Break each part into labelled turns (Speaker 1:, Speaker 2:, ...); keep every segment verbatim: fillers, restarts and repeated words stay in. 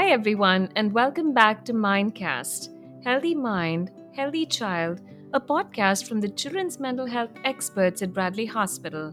Speaker 1: Hi, everyone, and welcome back to Mindcast Healthy Mind, Healthy Child, a podcast from the children's mental health experts at Bradley Hospital.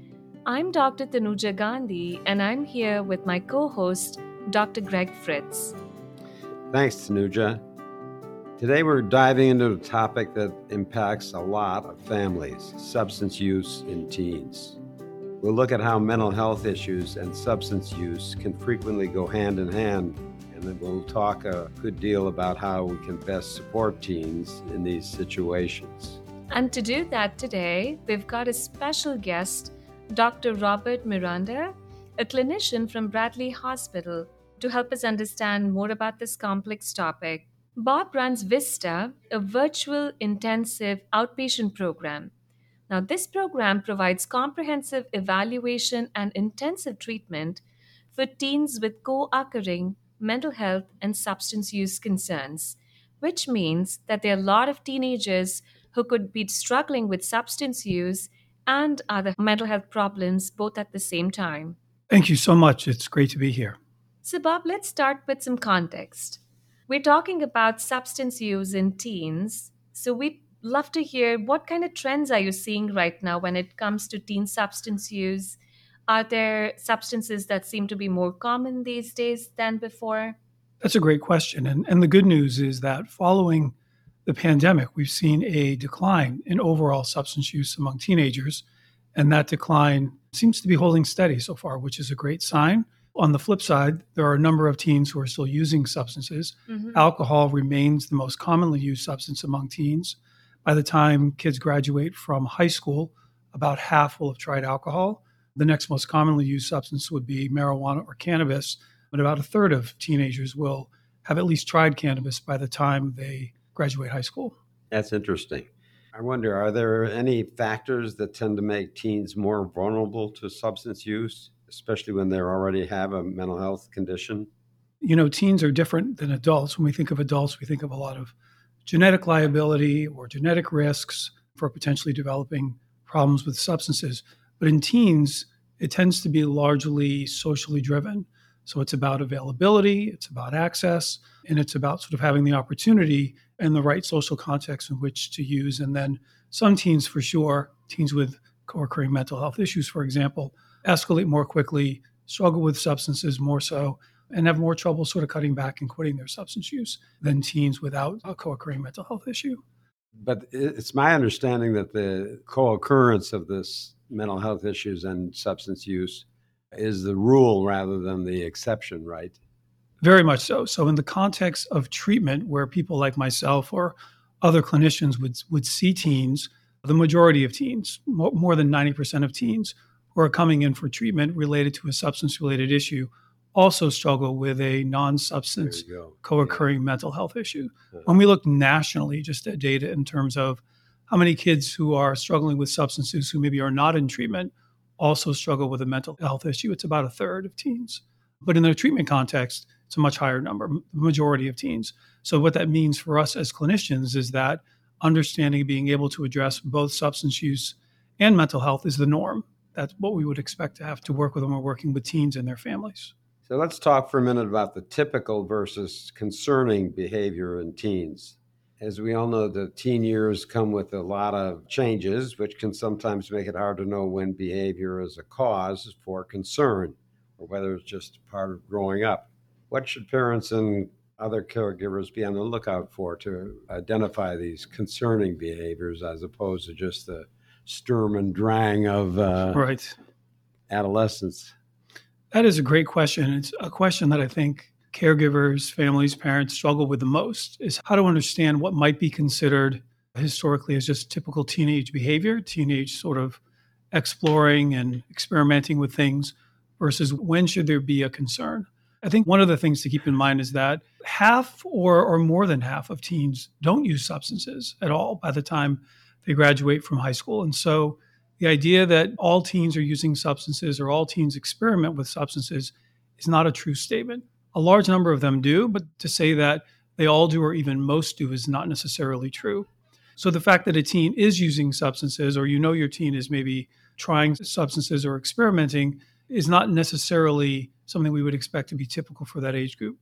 Speaker 1: I'm Doctor Tanuja Gandhi, and I'm here with my co host, Doctor Greg Fritz.
Speaker 2: Thanks, Tanuja. Today we're diving into a topic that impacts a lot of families, substance use in teens. We'll look at how mental health issues and substance use can frequently go hand in hand, and then we'll talk a good deal about how we can best support teens in these situations.
Speaker 1: And to do that today, we've got a special guest, Doctor Robert Miranda, a clinician from Bradley Hospital, to help us understand more about this complex topic. Bob runs VISTA, a virtual intensive outpatient program. Now, this program provides comprehensive evaluation and intensive treatment for teens with co occurring mental health and substance use concerns, which means that there are a lot of teenagers who could be struggling with substance use and other mental health problems both at the same time.
Speaker 3: Thank you so much. It's great to be here.
Speaker 1: So, Bob, let's start with some context. We're talking about substance use in teens. So, we'd love to hear what kind of trends are you seeing right now when it comes to teen substance use? Are there substances that seem to be more common these days than before?
Speaker 3: That's a great question. And, and the good news is that following the pandemic, we've seen a decline in overall substance use among teenagers. And that decline seems to be holding steady so far, which is a great sign. On the flip side, there are a number of teens who are still using substances. Mm-hmm. Alcohol remains the most commonly used substance among teens. By the time kids graduate from high school, about half will have tried alcohol. The next most commonly used substance would be marijuana or cannabis, but about a third of teenagers will have at least tried cannabis by the time they graduate high school.
Speaker 2: That's interesting. I wonder, are there any factors that tend to make teens more vulnerable to substance use, especially when they already have a mental health condition?
Speaker 3: You know, teens are different than adults. When we think of adults, we think of a lot of genetic liability or genetic risks for potentially developing problems with substances. But in teens, it tends to be largely socially driven. So it's about availability, it's about access, and it's about sort of having the opportunity and the right social context in which to use. And then some teens, for sure, teens with co-occurring mental health issues, for example, escalate more quickly, struggle with substances more so, and have more trouble sort of cutting back and quitting their substance use than teens without a co-occurring mental health issue.
Speaker 2: But it's my understanding that the co-occurrence of this mental health issues and substance use is the rule rather than the exception, right?
Speaker 3: Very much so. So in the context of treatment, where people like myself or other clinicians would, would see teens, the majority of teens, more than ninety percent of teens who are coming in for treatment related to a substance-related issue also struggle with a non-substance co-occurring yeah. mental health issue. Uh-huh. When we look nationally just at data in terms of how many kids who are struggling with substances who maybe are not in treatment also struggle with a mental health issue, it's about a third of teens. But in the treatment context, it's a much higher number, the majority of teens. So what that means for us as clinicians is that understanding and being able to address both substance use and mental health is the norm. That's what we would expect to have to work with when we're working with teens and their families.
Speaker 2: So let's talk for a minute about the typical versus concerning behavior in teens. As we all know, the teen years come with a lot of changes, which can sometimes make it hard to know when behavior is a cause for concern or whether it's just part of growing up. What should parents and other caregivers be on the lookout for to identify these concerning behaviors as opposed to just the Sturm and Drang of uh,
Speaker 3: right.
Speaker 2: adolescence?
Speaker 3: That is a great question. It's a question that I think caregivers, families, parents struggle with the most, is how to understand what might be considered historically as just typical teenage behavior, teenage sort of exploring and experimenting with things, versus when should there be a concern. I think one of the things to keep in mind is that half or, or more than half of teens don't use substances at all by the time they graduate from high school. And so the idea that all teens are using substances or all teens experiment with substances is not a true statement. A large number of them do, but to say that they all do or even most do is not necessarily true. So the fact that a teen is using substances, or you know your teen is maybe trying substances or experimenting, is not necessarily something we would expect to be typical for that age group.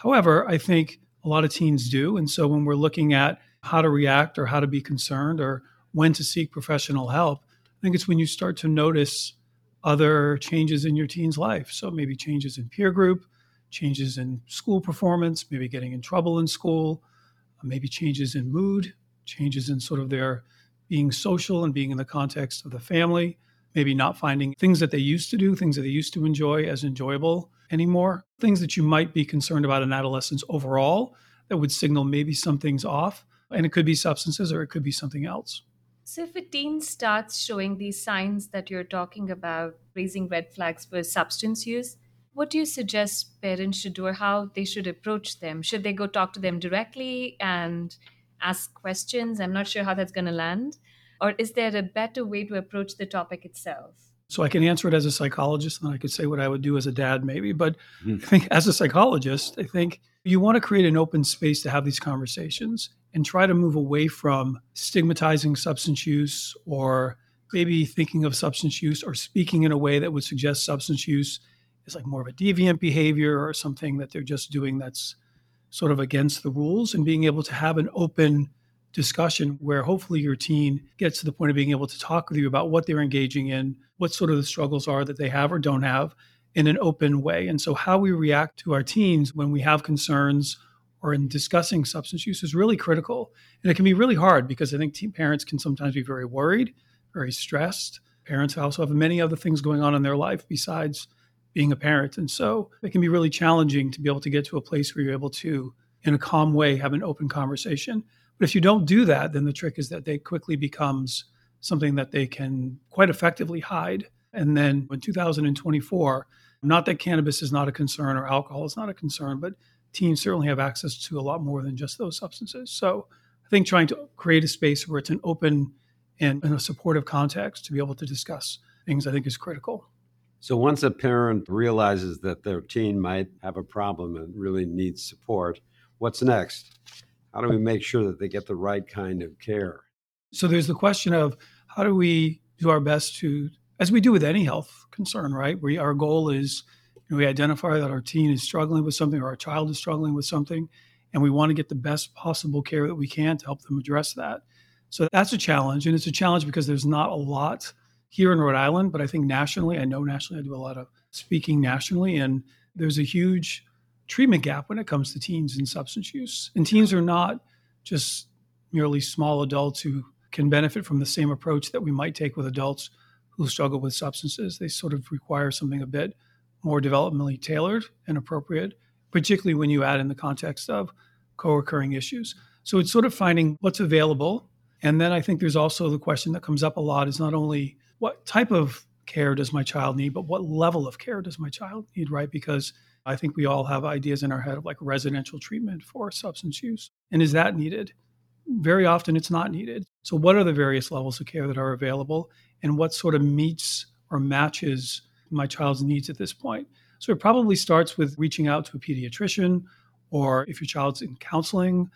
Speaker 3: However, I think a lot of teens do. And so when we're looking at how to react or how to be concerned or when to seek professional help, I think it's when you start to notice other changes in your teen's life. So maybe changes in peer group, changes in school performance, maybe getting in trouble in school, maybe changes in mood, changes in sort of their being social and being in the context of the family, maybe not finding things that they used to do, things that they used to enjoy as enjoyable anymore, things that you might be concerned about in adolescence overall that would signal maybe something's off. And it could be substances or it could be something else.
Speaker 1: So, if a teen starts showing these signs that you're talking about, raising red flags for substance use, what do you suggest parents should do or how they should approach them? Should they go talk to them directly and ask questions? I'm not sure how that's going to land. Or is there a better way to approach the topic itself?
Speaker 3: So I can answer it as a psychologist, and I could say what I would do as a dad, maybe. But
Speaker 2: Mhm.
Speaker 3: I think as a psychologist, I think you want to create an open space to have these conversations and try to move away from stigmatizing substance use or maybe thinking of substance use or speaking in a way that would suggest substance use is like more of a deviant behavior or something that they're just doing that's sort of against the rules, and being able to have an open discussion where hopefully your teen gets to the point of being able to talk with you about what they're engaging in, what sort of the struggles are that they have or don't have in an open way. And so how we react to our teens when we have concerns or in discussing substance use is really critical. And it can be really hard because I think teen parents can sometimes be very worried, very stressed. Parents also have many other things going on in their life besides being a parent. And so it can be really challenging to be able to get to a place where you're able to, in a calm way, have an open conversation. But if you don't do that, then the trick is that they quickly becomes something that they can quite effectively hide. And then in two thousand twenty-four, not that cannabis is not a concern or alcohol is not a concern, but teens certainly have access to a lot more than just those substances. So I think trying to create a space where it's an open and, and a supportive context to be able to discuss things, I think, is critical.
Speaker 2: So once a parent realizes that their teen might have a problem and really needs support, what's next? How do we make sure that they get the right kind of care?
Speaker 3: So there's the question of how do we do our best to, as we do with any health concern, right? Where our goal is, you know, we identify that our teen is struggling with something or our child is struggling with something, and we want to get the best possible care that we can to help them address that. So that's a challenge, and it's a challenge because there's not a lot here in Rhode Island, but I think nationally, I know nationally, I do a lot of speaking nationally, and there's a huge treatment gap when it comes to teens and substance use. And teens are not just merely small adults who can benefit from the same approach that we might take with adults who struggle with substances. They sort of require something a bit more developmentally tailored and appropriate, particularly when you add in the context of co-occurring issues. So it's sort of finding what's available. And then I think there's also the question that comes up a lot is not only what type of care does my child need, but what level of care does my child need, right? Because I think we all have ideas in our head of like residential treatment for substance use. And is that needed? Very often it's not needed. So what are the various levels of care that are available and what sort of meets or matches my child's needs at this point? So it probably starts with reaching out to a pediatrician, or if your child's in counseling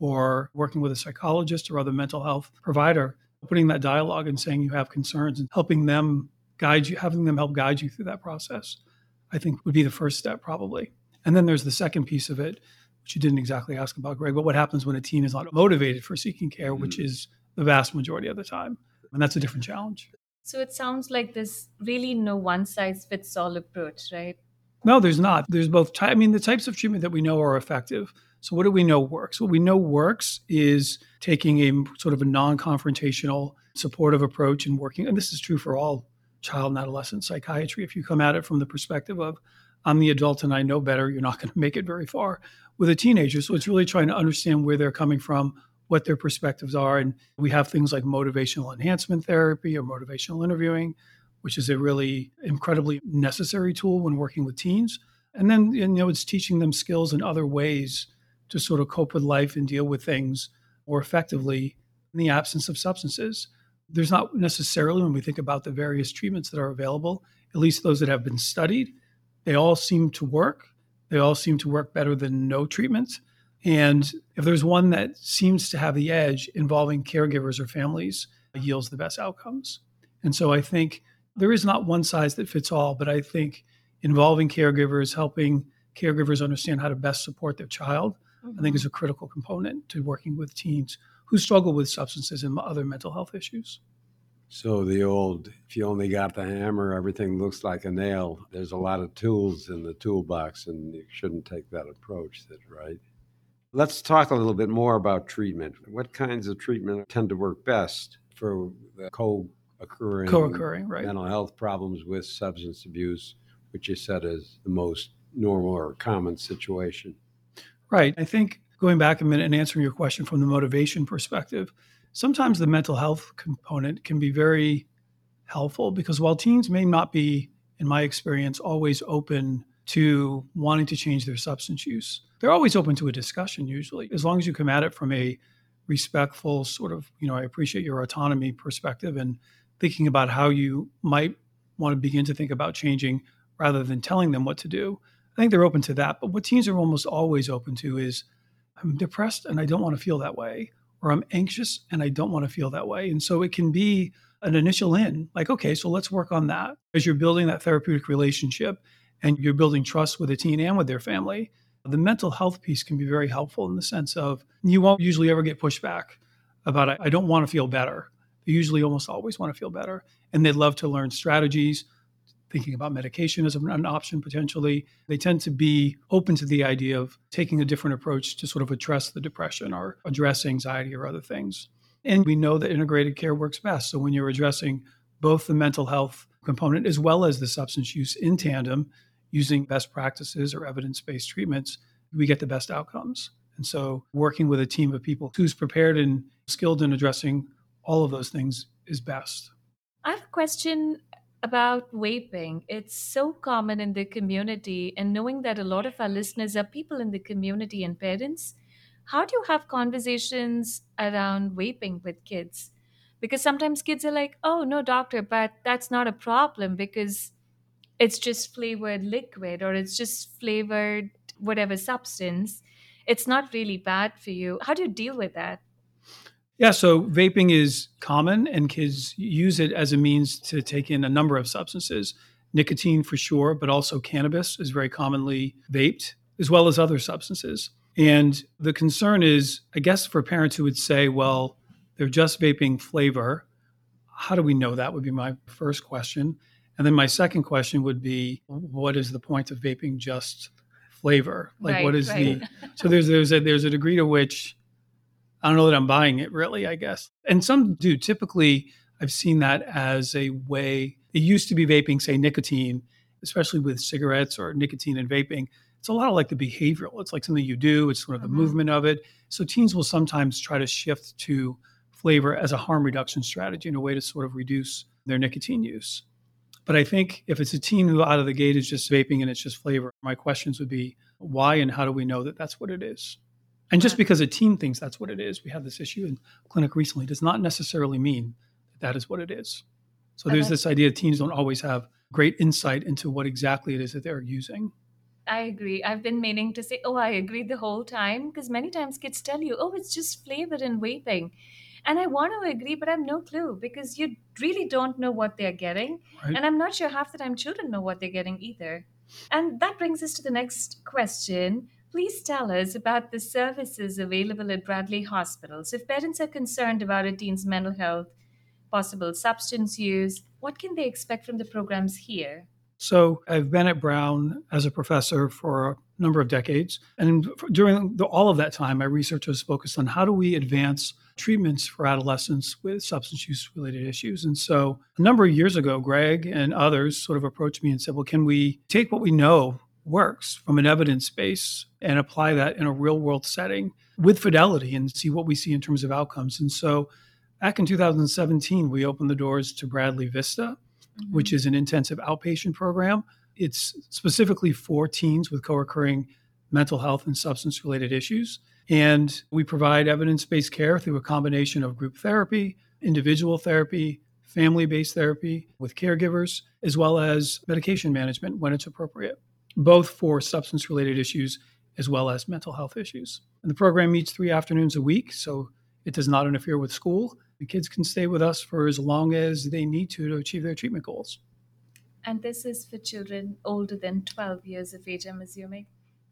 Speaker 3: or working with a psychologist or other mental health provider, putting that dialogue and saying you have concerns and helping them guide you, having them help guide you through that process, I think would be the first step probably. And then there's the second piece of it, which you didn't exactly ask about, Greg, but what happens when a teen is not motivated for seeking care, mm-hmm. which is the vast majority of the time. And that's a different challenge.
Speaker 1: So it sounds like there's really no one size fits all approach, right?
Speaker 3: No, there's not. There's both. Ty- I mean, the types of treatment that we know are effective. So what do we know works? What we know works is taking a sort of a non-confrontational, supportive approach and working. And this is true for all child and adolescent psychiatry. If you come at it from the perspective of, I'm the adult and I know better, you're not going to make it very far with a teenager. So it's really trying to understand where they're coming from, what their perspectives are. And we have things like motivational enhancement therapy or motivational interviewing, which is a really incredibly necessary tool when working with teens. And then, you know, it's teaching them skills in other ways to sort of cope with life and deal with things more effectively in the absence of substances. There's not necessarily, when we think about the various treatments that are available, at least those that have been studied, they all seem to work. They all seem to work better than no treatment. And if there's one that seems to have the edge involving caregivers or families, it yields the best outcomes. And so I think there is not one size that fits all, but I think involving caregivers, helping caregivers understand how to best support their child, mm-hmm. I think is a critical component to working with teens who struggle with substances and other mental health issues.
Speaker 2: So the old, if you only got the hammer, everything looks like a nail. There's a lot of tools in the toolbox, and you shouldn't take that approach, right? Let's talk a little bit more about treatment. What kinds of treatment tend to work best for the co-occurring,
Speaker 3: co-occurring right.
Speaker 2: mental health problems with substance abuse, which you said is the most normal or common situation?
Speaker 3: Right. I think going back a minute and answering your question from the motivation perspective, sometimes the mental health component can be very helpful because while teens may not be, in my experience, always open to wanting to change their substance use, they're always open to a discussion usually, as long as you come at it from a respectful sort of, you know, I appreciate your autonomy perspective and thinking about how you might want to begin to think about changing rather than telling them what to do. I think they're open to that. But what teens are almost always open to is, I'm depressed and I don't want to feel that way, or I'm anxious and I don't want to feel that way. And so it can be an initial in, like, okay, so let's work on that. As you're building that therapeutic relationship and you're building trust with a teen and with their family, the mental health piece can be very helpful in the sense of you won't usually ever get pushback about, I don't want to feel better. They usually almost always want to feel better. And they'd love to learn strategies, thinking about medication as an option potentially. They tend to be open to the idea of taking a different approach to sort of address the depression or address anxiety or other things. And we know that integrated care works best. So when you're addressing both the mental health component as well as the substance use in tandem, using best practices or evidence-based treatments, we get the best outcomes. And so working with a team of people who's prepared and skilled in addressing all of those things is best.
Speaker 1: I have a question about vaping. It's so common in the community, and knowing that a lot of our listeners are people in the community and parents, how do you have conversations around vaping with kids? Because sometimes kids are like, oh, no, doctor, but that's not a problem because it's just flavored liquid or it's just flavored whatever substance. It's not really bad for you. How do you deal with that?
Speaker 3: Yeah, so vaping is common and kids use it as a means to take in a number of substances. Nicotine for sure, but also cannabis is very commonly vaped, as well as other substances. And the concern is, I guess, for parents who would say, well, they're just vaping flavor. How do we know that would be my first question. And then my second question would be, what is the point of vaping just flavor? Like,
Speaker 1: right,
Speaker 3: what is
Speaker 1: right.
Speaker 3: the, so there's, there's a, there's a degree to which I don't know that I'm buying it really, I guess. And some do. Typically, I've seen that as a way, it used to be vaping, say nicotine, especially with cigarettes or nicotine and vaping. It's a lot of like the behavioral. It's like something you do. It's sort of the mm-hmm. movement of it. So teens will sometimes try to shift to flavor as a harm reduction strategy in a way to sort of reduce their nicotine use. But I think if it's a teen who out of the gate is just vaping and it's just flavor, my questions would be why and how do we know that that's what it is? And just because a teen thinks that's what it is, we had this issue in clinic recently, does not necessarily mean that that is what it is. So there's this idea that teens don't always have great insight into what exactly it is that they're using.
Speaker 1: I agree. I've been meaning to say, oh, I agree the whole time, because many times kids tell you, oh, it's just flavor and vaping. And I want to agree, but I have no clue because you really don't know what they're getting. Right. And I'm not sure half the time children know what they're getting either. And that brings us to the next question. Please tell us about the services available at Bradley Hospital. So if parents are concerned about a teen's mental health, possible substance use, what can they expect from the programs here?
Speaker 3: So I've been at Brown as a professor for a number of decades. And during the, all of that time, my research was focused on how do we advance treatments for adolescents with substance use related issues. And so a number of years ago, Greg and others sort of approached me and said, well, can we take what we know works from an evidence base and apply that in a real world setting with fidelity and see what we see in terms of outcomes? And so back in two thousand seventeen, we opened the doors to Bradley Vista, mm-hmm. which is an intensive outpatient program. It's specifically for teens with co-occurring mental health and substance related issues. And we provide evidence-based care through a combination of group therapy, individual therapy, family-based therapy with caregivers, as well as medication management when it's appropriate, both for substance-related issues as well as mental health issues. And the program meets three afternoons a week, so it does not interfere with school. The kids can stay with us for as long as they need to to achieve their treatment goals.
Speaker 1: And this is for children older than twelve years of age, I'm assuming?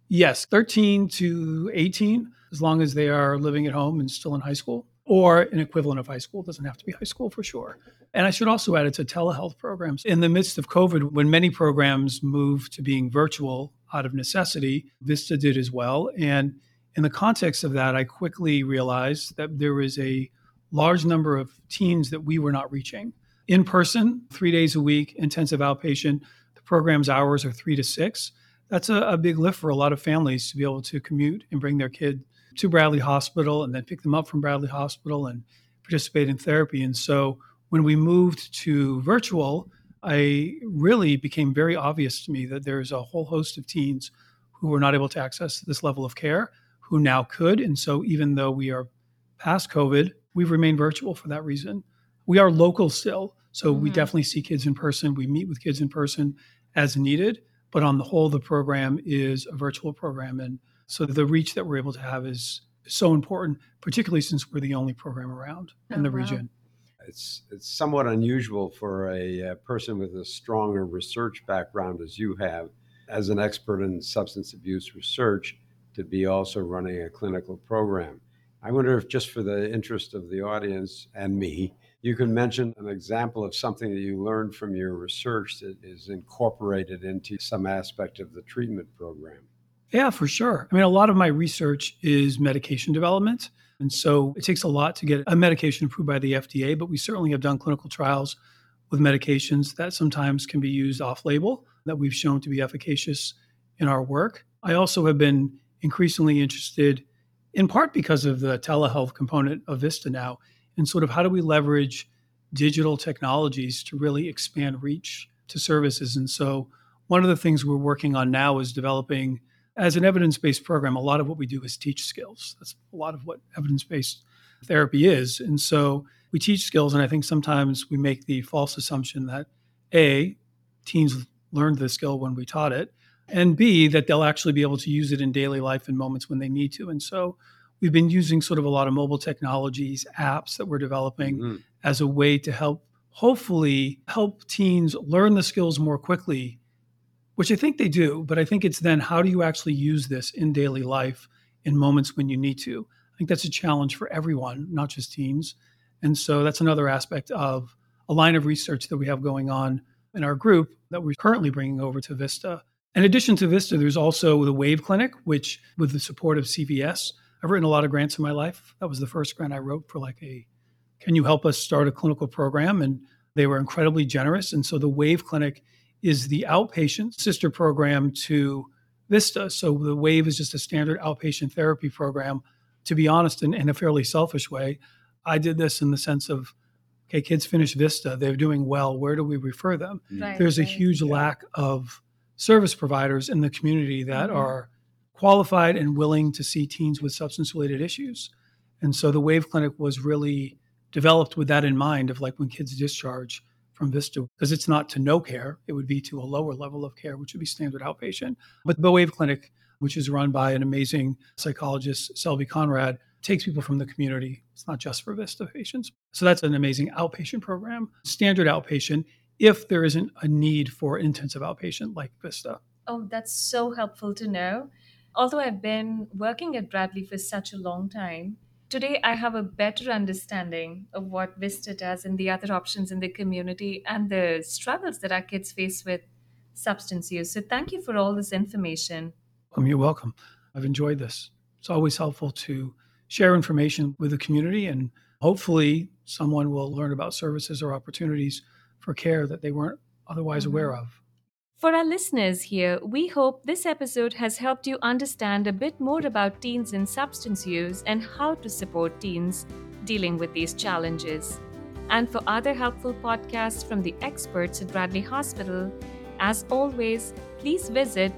Speaker 3: Yes, thirteen to eighteen, as long as they are living at home and still in high school, or an equivalent of high school. It doesn't have to be high school for sure. And I should also add it's a telehealth programs. In the midst of COVID, when many programs moved to being virtual out of necessity, Vista did as well. And in the context of that, I quickly realized that there was a large number of teens that we were not reaching. In person, three days a week, intensive outpatient, the program's hours are three to six. That's a, a big lift for a lot of families to be able to commute and bring their kid to Bradley Hospital and then pick them up from Bradley Hospital and participate in therapy. And so when we moved to virtual, I really became very obvious to me that there's a whole host of teens who were not able to access this level of care, who now could. And so even though we are past COVID, we've remained virtual for that reason. We are local still. So mm-hmm. we definitely see kids in person. We meet with kids in person as needed. But on the whole, the program is a virtual program. And so the reach that we're able to have is so important, particularly since we're the only program around in oh, the wow. region.
Speaker 2: It's it's somewhat unusual for a, a person with a stronger research background as you have, as an expert in substance abuse research, to be also running a clinical program. I wonder if, just for the interest of the audience and me, you can mention an example of something that you learned from your research that is incorporated into some aspect of the treatment program.
Speaker 3: Yeah, for sure. I mean, a lot of my research is medication development. And so it takes a lot to get a medication approved by the F D A, but we certainly have done clinical trials with medications that sometimes can be used off-label that we've shown to be efficacious in our work. I also have been increasingly interested, in part because of the telehealth component of Vista now, in sort of how do we leverage digital technologies to really expand reach to services. And so one of the things we're working on now is developing, as an evidence-based program, a lot of what we do is teach skills. That's a lot of what evidence-based therapy is. And so we teach skills, and I think sometimes we make the false assumption that A, teens learned the skill when we taught it, and B, that they'll actually be able to use it in daily life in moments when they need to. And so we've been using sort of a lot of mobile technologies, apps that we're developing mm-hmm. as a way to help, hopefully help teens learn the skills more quickly, which I think they do. But I think it's then, how do you actually use this in daily life in moments when you need to? I think that's a challenge for everyone, not just teens. And so that's another aspect of a line of research that we have going on in our group that we're currently bringing over to Vista. In addition to Vista, there's also the WAVE Clinic, which, with the support of C V S, I've written a lot of grants in my life. That was the first grant I wrote for like a, can you help us start a clinical program? And they were incredibly generous. And so the WAVE Clinic is the outpatient sister program to Vista. So the WAVE is just a standard outpatient therapy program. To be honest, in, in a fairly selfish way, I did this in the sense of, okay, kids finish Vista, they're doing well, where do we refer them?
Speaker 1: Right,
Speaker 3: There's a
Speaker 1: right.
Speaker 3: huge
Speaker 2: Yeah.
Speaker 3: lack of service providers in the community that
Speaker 1: Mm-hmm.
Speaker 3: are qualified and willing to see teens with substance-related issues. And so the WAVE Clinic was really developed with that in mind, of like when kids discharge from Vista, because it's not to no care, it would be to a lower level of care, which would be standard outpatient. But the WAVE Clinic, which is run by an amazing psychologist, Selby Conrad, takes people from the community. It's not just for Vista patients. So that's an amazing outpatient program, standard outpatient, if there isn't a need for intensive outpatient like Vista.
Speaker 1: Oh, that's so helpful to know. Although I've been working at Bradley for such a long time, today I have a better understanding of what Vista does and the other options in the community and the struggles that our kids face with substance use. So thank you for all this information.
Speaker 3: Um, you're welcome. I've enjoyed this. It's always helpful to share information with the community, and hopefully someone will learn about services or opportunities for care that they weren't otherwise
Speaker 1: Mm-hmm.
Speaker 3: aware of.
Speaker 1: For our listeners here, we hope this episode has helped you understand a bit more about teens and substance use and how to support teens dealing with these challenges. And for other helpful podcasts from the experts at Bradley Hospital, as always, please visit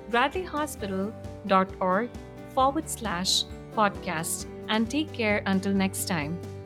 Speaker 1: bradleyhospital.org forward slash podcast and take care until next time.